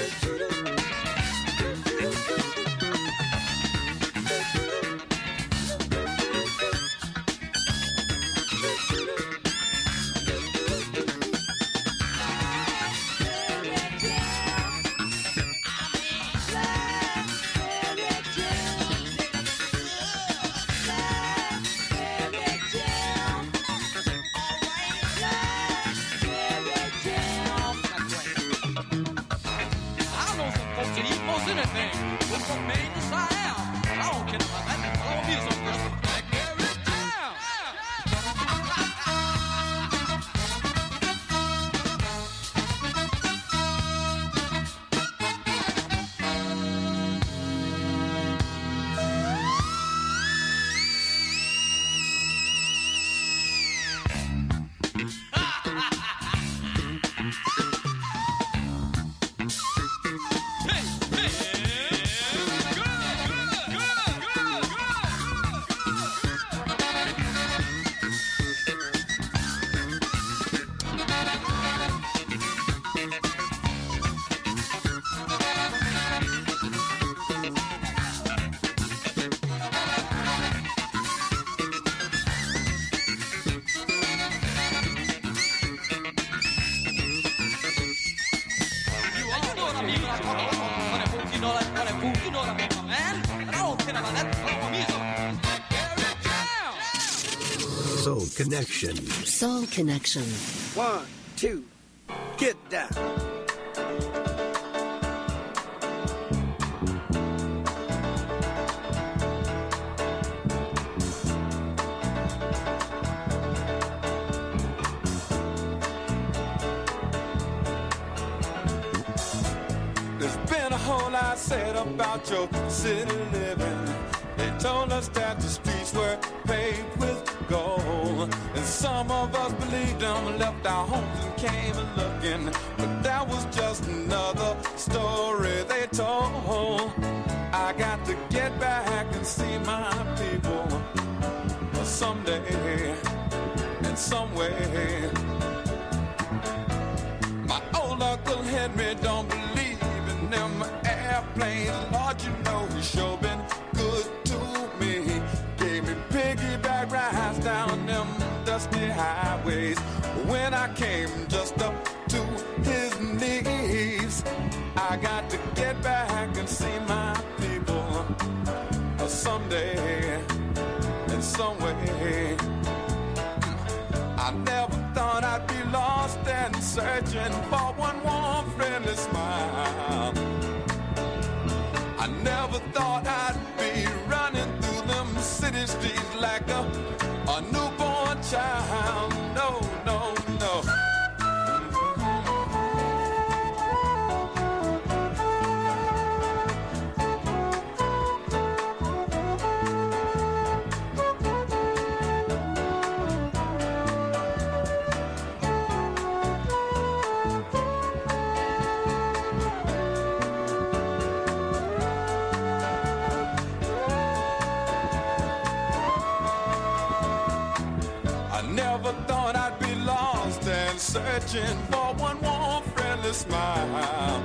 Soul Connection. Soul Connection. 1, 2, get down. There's been a whole lot said about your city living. They told us that the streets were paved with gold, and some of us believed them, left our homes and came a looking. But that was just another story they told. I got to get back and see my people someday, in some way. My old Uncle Henry don't believe in them airplanes. Lord, you know he sure been good to me. Gave me piggyback rides down them dusty highways when I came just up to his knees. I got to get back and see my people someday, in some way. I never thought I'd be lost and searching for one warm, friendly smile. I never thought I'd be running through them city streets like a newborn child. No, no, no. Never thought I'd be lost and searching for one warm, friendly smile.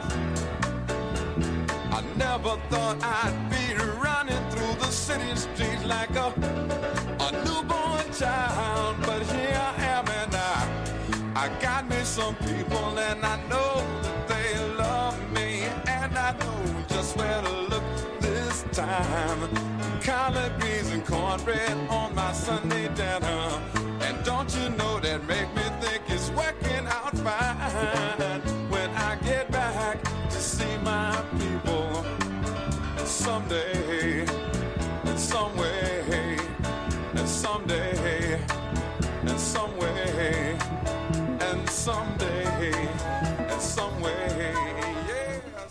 I never thought I'd be running through the city streets like a newborn child. But here I am and I got me some people and I know that they love me. And I know just where to look this time. Collard greens and cornbread on my Sunday dinner. And don't you know that make me think it's working out fine when I get back to see my people someday, in some way, and someday, in some way, and someday, in some way.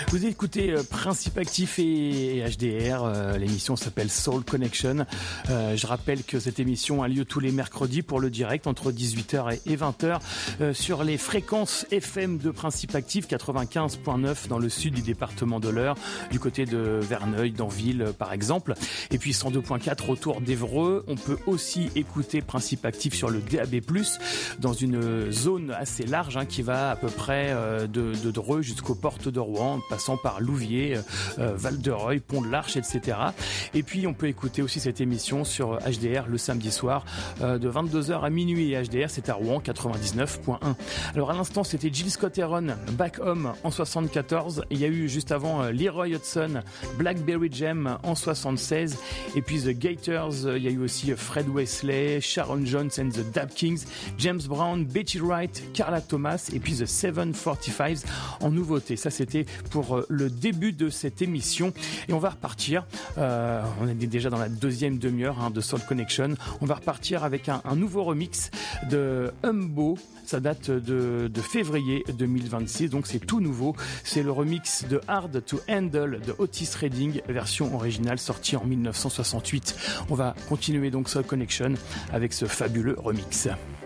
Vous écoutez Principe Actif et HDR, l'émission s'appelle Soul Connection. Je rappelle que cette émission a lieu tous les mercredis pour le direct entre 18h et 20h sur les fréquences FM de Principe Actif, 95.9 dans le sud du département de l'Eure, du côté de Verneuil, d'Anville par exemple, et puis 102.4 autour d'Évreux. On peut aussi écouter Principe Actif sur le DAB+, dans une zone assez large qui va à peu près de Dreux jusqu'aux portes de Rouen, passant par Louviers, Val-de-Reuil, Pont de l'Arche, etc. Et puis on peut écouter aussi cette émission sur HDR le samedi soir de 22h à minuit. Et HDR, c'est à Rouen 99.1. Alors à l'instant, c'était Jill Scott Heron, Back Home en 74. Il y a eu juste avant Leroy Hudson, Blackberry Jam en 76. Et puis The Gators, il y a eu aussi Fred Wesley, Sharon Jones and the Dap Kings, James Brown, Betty Wright, Carla Thomas et puis The 745s en nouveauté. Ça, c'était pour le début de cette émission. Et on va repartir. On est déjà dans la deuxième demi-heure de Soul Connection. On va repartir avec un nouveau remix de Humbo. Ça date de février 2026, donc c'est tout nouveau. C'est le remix de Hard to Handle de Otis Redding, version originale sortie en 1968. On va continuer donc Soul Connection avec ce fabuleux remix.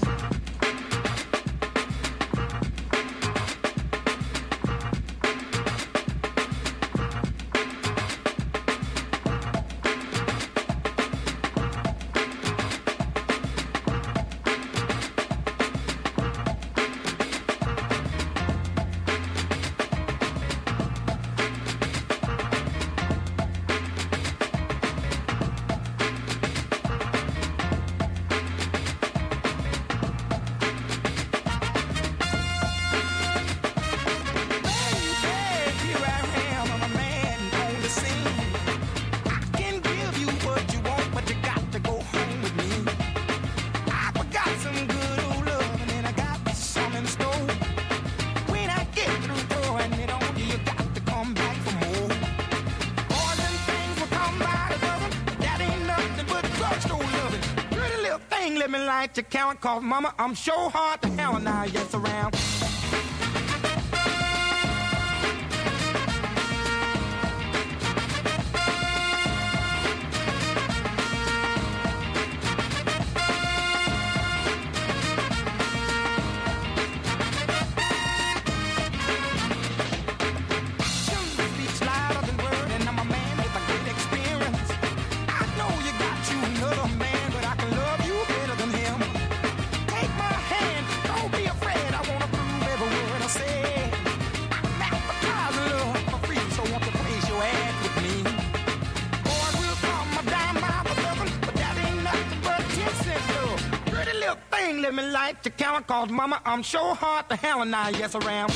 To count, cause mama, I'm sure hard to hell now, yes, around. Let me light the count, cause mama, I'm sure hard to hell now, yes, around.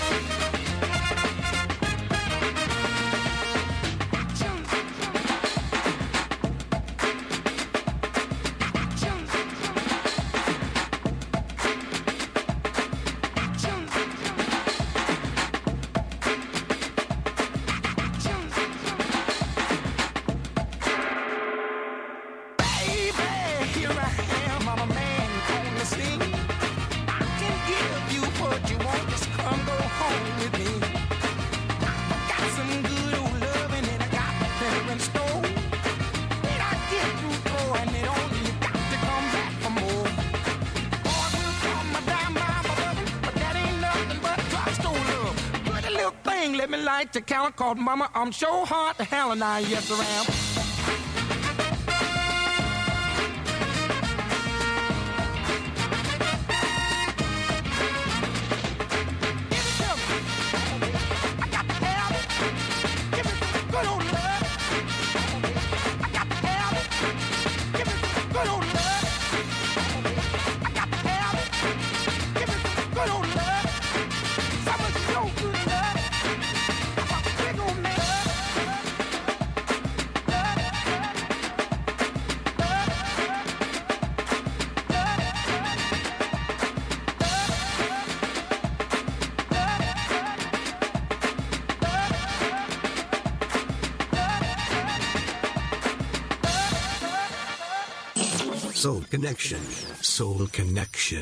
Let me light the count, cause mama, I'm sure hard to hell and I, yes, around. Soul Connection. Soul Connection.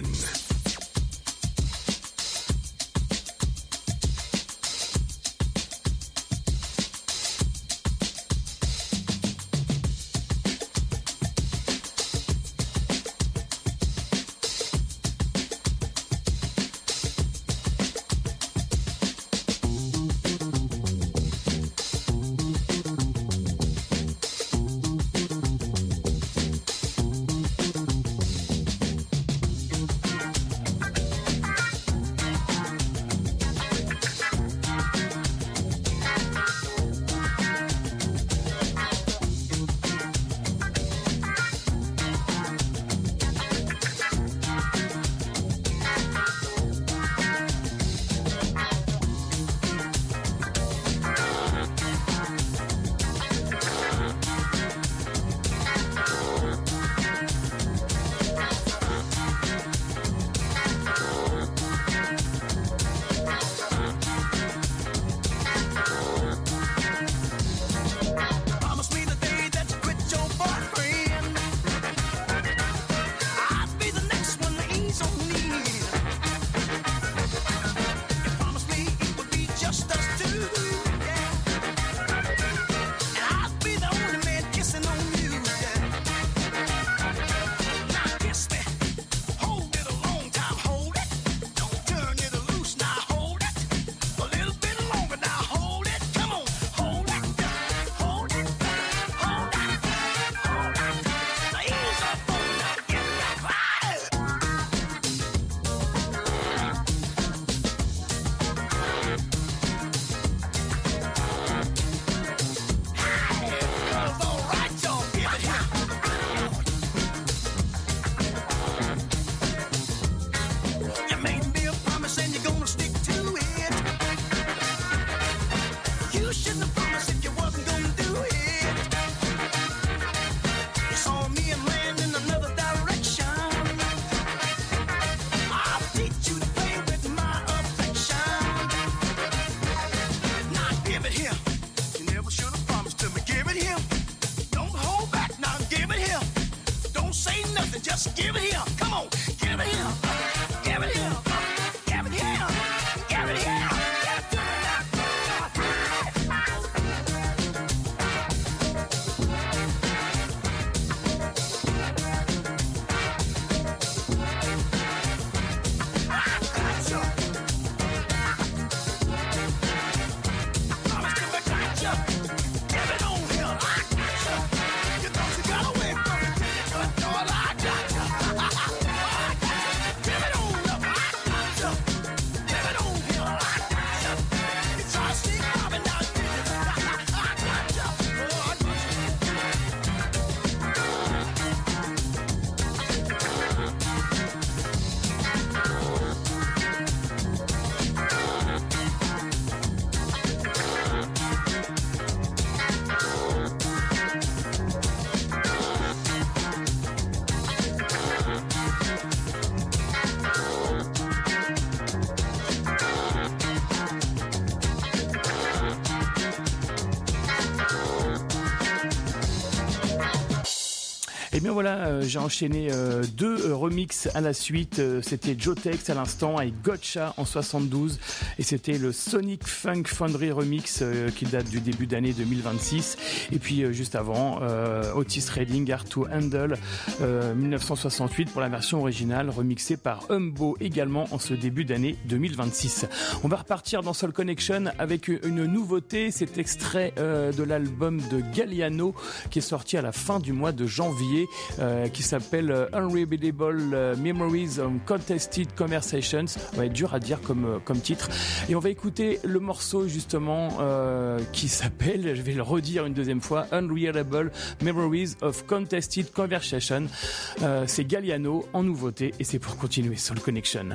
Et bien voilà, j'ai enchaîné deux remixes à la suite. C'était Joe Tex à l'instant avec Gotcha en 72 et c'était le Sonic Funk Foundry remix qui date du début d'année 2026. Et puis juste avant, Otis Redding, Hard to Handle 1968 pour la version originale remixée par Humbo également en ce début d'année 2026. On va repartir dans Soul Connection avec une nouveauté, cet extrait de l'album de Galliano qui est sorti à la fin du mois de janvier qui s'appelle Unreadable Memories of Contested Conversations. Ça va être dur à dire comme titre. Et on va écouter le morceau justement qui s'appelle, je vais le redire une deuxième fois, Unreadable Memories of Contested Conversation. C'est Galliano en nouveauté et c'est pour continuer Soul Connection.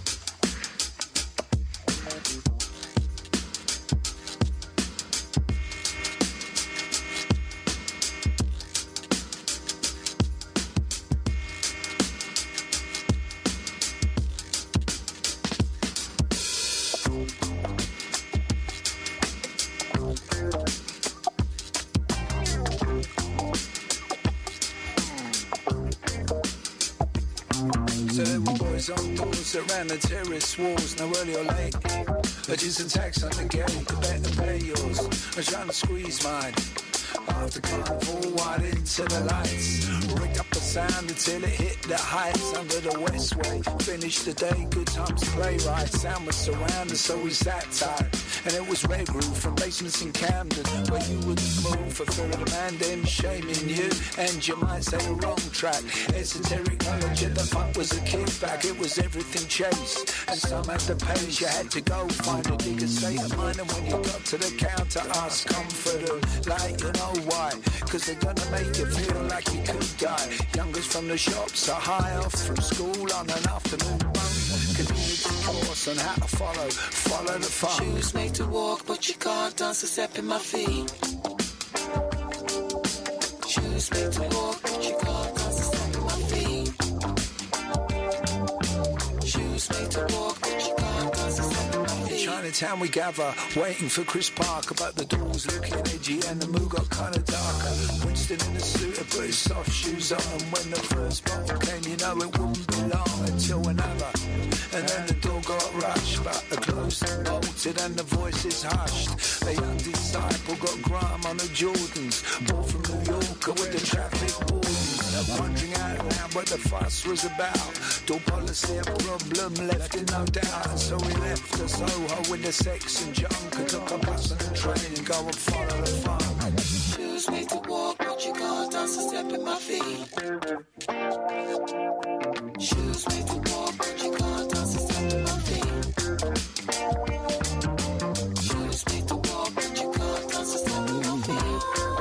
Around the terrorist wars, no early or late. Just a tax on the gate, the better pay yours. I'm trying to squeeze mine. After carnival, wide into the lights. Rigged up the sound until it hit the heights under the westway. Finished the day, good times to play right. Sound was surrounded, so we sat tight. And it was Red Roof from basements in Camden, where you wouldn't move for fear of the man them shaming you. And you might say the wrong track. Esoteric knowledge of the funk was a kickback. It was everything chased. And some had the pace, you had to go find a digger state of mind. And when you got to the counter, ask comforter, like you know why? Cause they're gonna make you feel like you could die. Youngers from the shops are high off from school on an afternoon run. Community course on how to follow the fun. Shoes made to walk, but you can't dance a step in my feet. Shoes made to walk, but you can't dance a step in my feet. Shoes made to walk, but you can't dance a step in my feet. Chinatown we gather, waiting for Chris Parker, but the doors looking edgy and the mood got kinda darker. Winston in a suit had put his soft shoes on, and when the first bottle came, you know it wouldn't be long until another. And then the door got rushed, but the closed and bolted and the voices hushed. A young disciple got grime on the Jordans, bought from New Yorker with the traffic wardens. Wondering out loud what the fuss was about. Door policy a problem, left in no doubt. And so we left the Soho with the sex and junk, and took a bus and a train and go and follow the fun. Shoes made to walk, but you can't dance a step in my feet. Shoes made to walk, but you can't dance a step in my feet. Shoes made to walk, but you can't dance a step in my feet.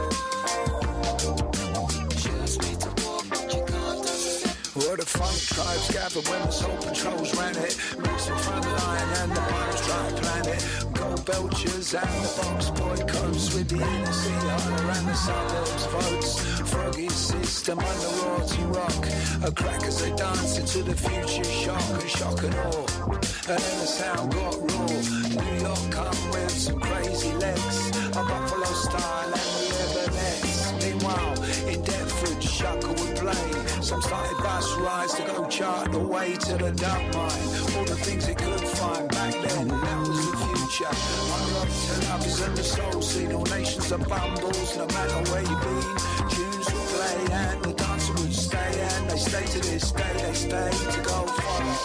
Shoes made to walk, but you can't dance a step. Where the funk tribes gathered when the soul patrols ran it. Mix the front line and the pirates try to plan it. Gold Belchers and the box boy coast with the inner city hall around the suburbs votes. Froggy system under royalty rock. A crackers they dance into the future shock and awe. And then the sound got raw. New York come with some crazy legs. A Buffalo style and the Everlex. Meanwhile, in Deptford, Shuckle would play. Some started bus rides to go chart the way to the dump mine. All the things they could find back then, that was the future. I love to lovers and the soul scene. All nations are bumbles, no matter where you been. Tunes would play and the dancer would stay. And they stay to this day, they stay to go follow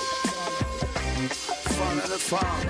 the fun.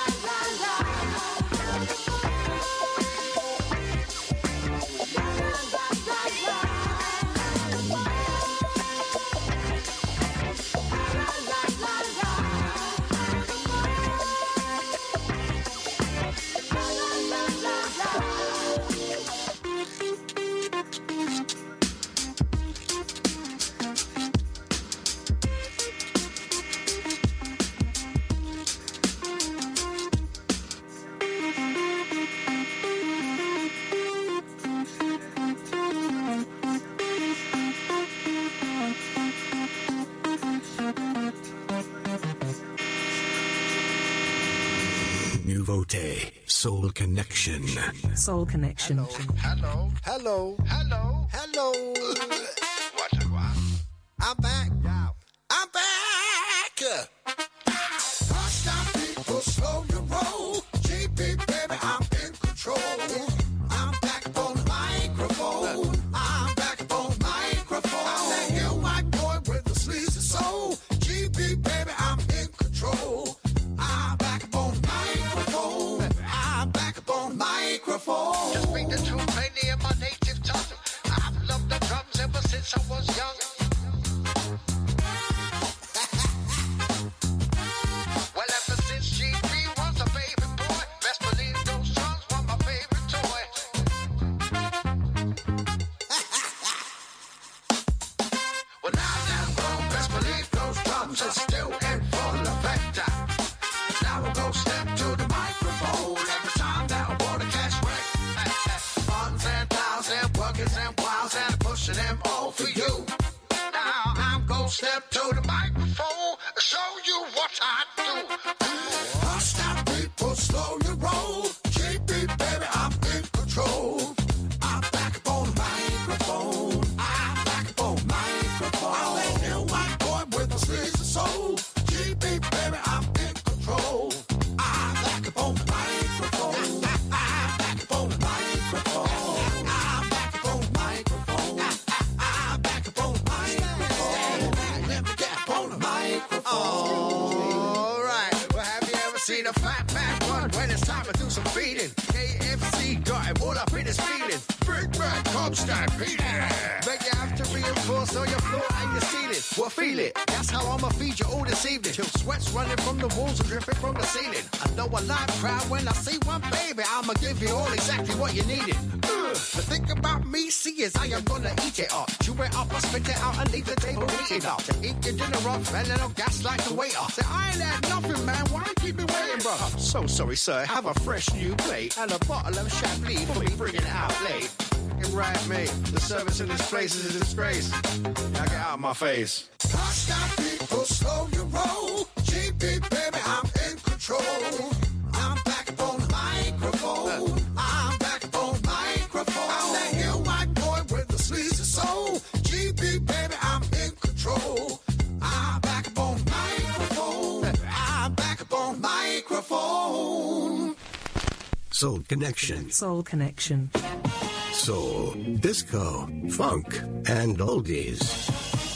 Nouveauté, Soul Connection. Soul Connection. Hello. What? I'm back. I'm back. Stop people, slow your roll. GB, baby, I'm in control. I'm back on the microphone. I'm back on the microphone. I'm that new white boy with the sleazy soul. GB, baby, I'm in control. I'm back on the microphone. I'm back on the microphone. Just speak the truth, plainly in my native tongue. I've loved the drums ever since I was young. Well, ever since GB was a baby boy, best believe those drums were my favorite toy. Well, now that I'm grown, best believe those drums are still in full effect. Now I'll go step to the microphone every time that I want to catch wreck. Ones and thousands, workers and wows, and pushing them all for you. Now I'm gonna step to the microphone and show you what I do. Stop people, slow your roll. GB, baby, I'm in control. I'm back up on the microphone. I'm back up on the microphone. I'm that new white boy with a sleazy soul. GB, baby, I'm in control. I'm back up on the microphone. I'm back up on the microphone. I'm back up on the microphone. I'm back up on the microphone. Let me get up on the microphone. All right. Well, have you ever seen a fat man run when it's time to do some feeding? KFC got him all up in his feeling. Big Mac Cobb stampeding. Make you have to reinforce on your floor and your ceiling. Well, feel it. That's how I'ma feed you all this evening. Till sweat's running from the walls and dripping from the ceiling. I know I like proud when I see one baby. I'ma give you all exactly what you needed. The thing about me, see, is I am gonna eat it up. Chew it up, I spit it out and leave the table eating up. To eat your dinner off and then I'll gas like the waiter. Say, I ain't had nothing, man. Why you keep me waiting, bro? I'm so sorry, sir. Have a fresh new plate and a bottle of Chablis for me bringing it out late. Right, mate. The service in this place is a disgrace. Now get out of my face. Stop people, slow your roll. GB, baby, I'm in control. I'm back up on the microphone. I'm back up on the microphone. I'm that new white boy with the sleazy soul. GB, baby, I'm in control. I'm back up on the microphone. I'm back up on the microphone. Soul Connection. Soul Connection. Soul, disco, funk, and oldies.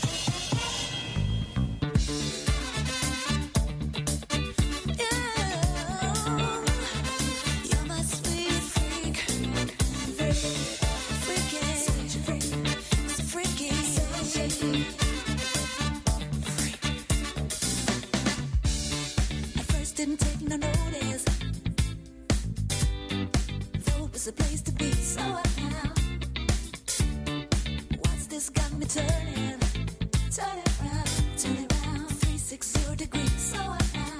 Didn't take no notice. Thought it was a place to be, so I found. What's this got me turning? Turn it round, 360 degrees, so I found.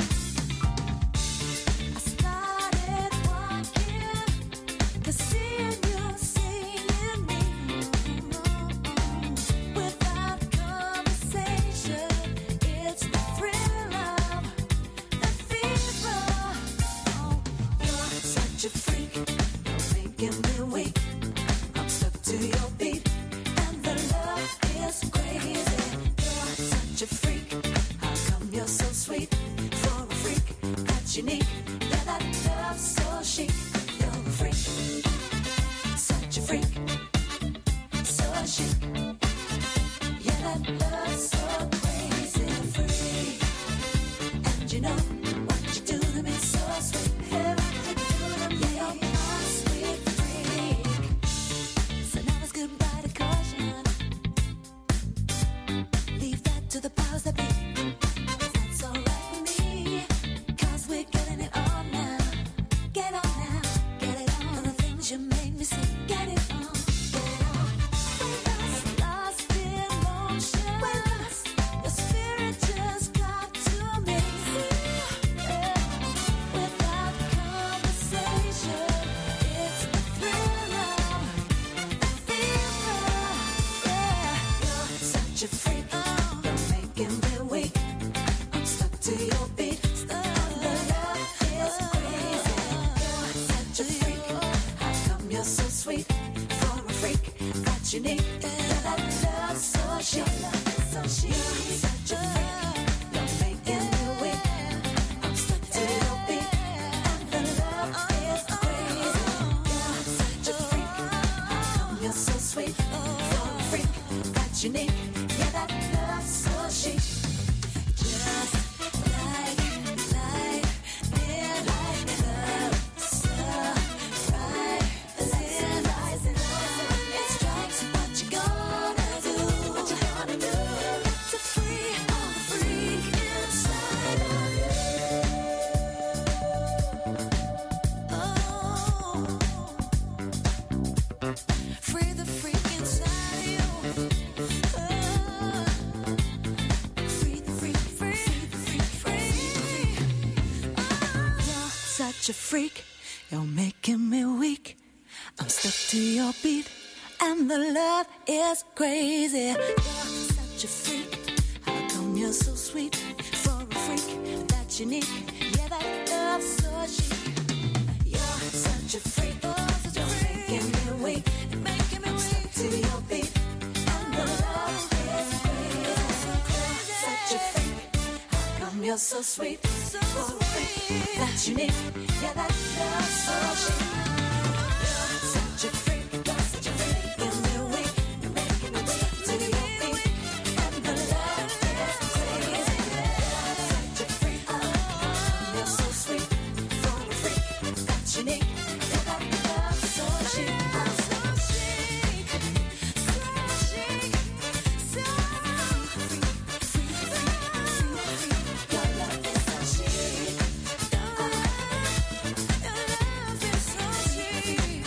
I started walking, 'cause seeing you, seeing me, without conversation, it's the thrill of the fever. Oh, you're such a freak, you're making me weak. I'm stuck to your beat, and the love is crazy. You're such a freak, how come you're so sweet? For a freak, that's unique. Yeah, that love so chic. You're a freak, such a freak, so chic. Yeah, that love so crazy, freak. And you know what you do to me so sweet. Hey, what you do to me, you're my sweet freak. So now it's goodbye to caution. Leave that to the powers that be. 'Cause that's alright with me. 'Cause we're getting it on now. Get on now, get it on. For the things you made me see, get it on, get it on. We're lost in motion. We're lost. Your spirit just got to me. Yeah. Without conversation, it's the thrill of the fever. Yeah, you're such a freak. You're making me weak. I'm stuck to your beat. The love is crazy. You're such a freak. How come you're so sweet? For a freak, that's unique. Yeah, that love so chic. so chic. You're such a freak. You're making me weak. I'm stuck to your beat, and the love is crazy. You're such a freak. How come you're so sweet? For a freak that's unique. Yeah, that love's so chic. Just like midnight, love, so right, it strikes. What you gonna do? What you gonna do? To free all the freak inside of you. Oh, free the freak inside of you. Free the freak, free the freak, free. You're such a freak, you're making me weak. I'm stuck to your beat, and the love is crazy. You're such a freak, how come you're so sweet? For a freak that's unique, yeah, that love's so chic. You're such a freak, you're making me weak. I'm stuck to your beat, and the love is crazy. Such a freak, how come you're so sweet? For a freak that's unique, yeah, that love's so chic. You're such a freak, you're making me weak. You're making me weak to your beat, and the love is crazy. You're such a freak, you're so sweet. For a freak that's unique, yeah, that love's so chic. So chic, so chic, so freak. Your love is so chic. Your love is so chic.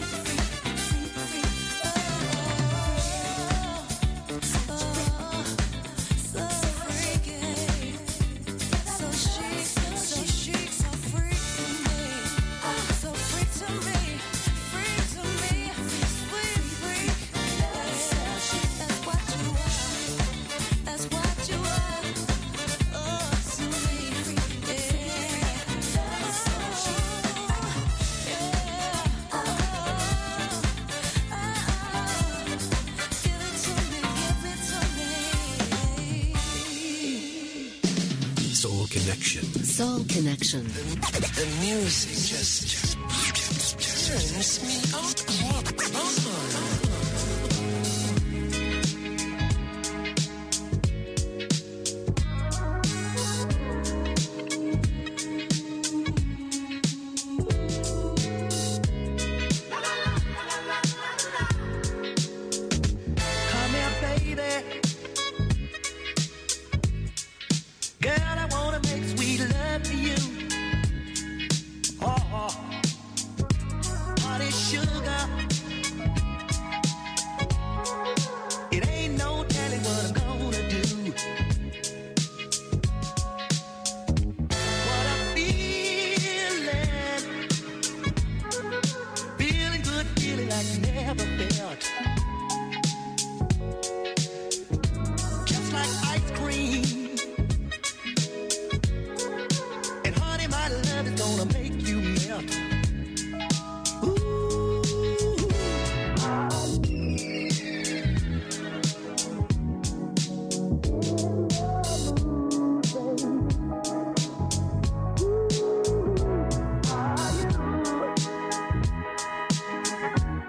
So freaky, so chic, so chic, so freak to me, so freak to me, freak to me, sweet freak. That's what you are, that's what you are. Oh, to me, yeah. That's so chic. Give it to me, give it to me. Soul Connection. Soul Connection. The music just turns me on.